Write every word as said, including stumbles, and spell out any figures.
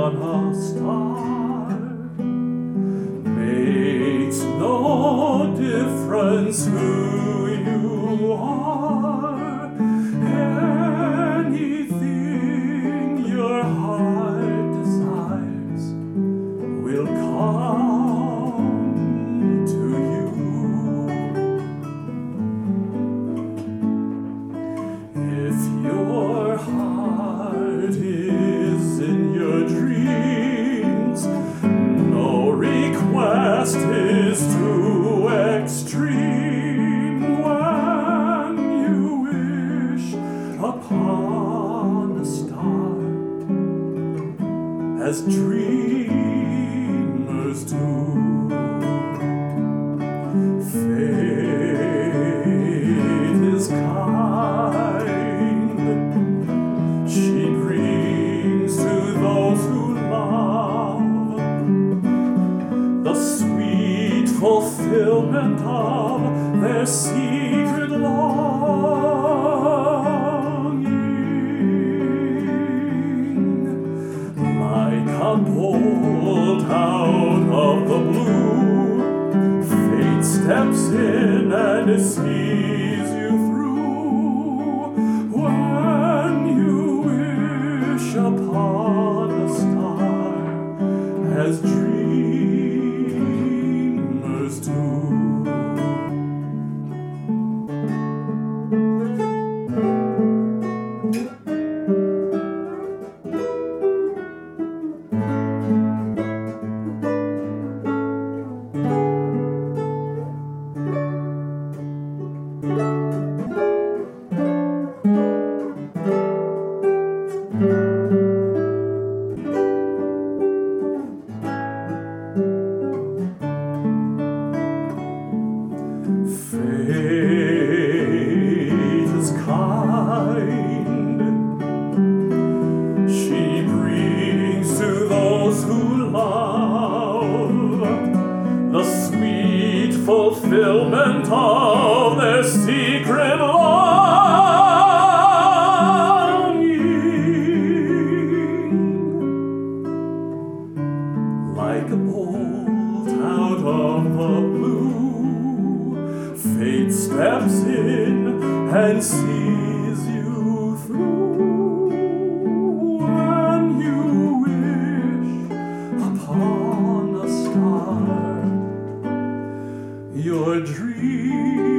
upon a star. Makes no difference who you are. Anything your heart desires will come to you. If your heart is in your dreams, no request is too extreme. When you wish upon a star, as dreamers do, fate is kind. She brings to those who love the sweet fulfillment of their secret longing. Like a bolt out of the blue, fate steps in and sees you through. When you wish upon a star, as dreamers do. Fate is kind. She brings to those who love the sweet fulfillment of their secret longing. Like a bolt out of the blue, fate steps in and sees you through. When you wish upon a star, your dream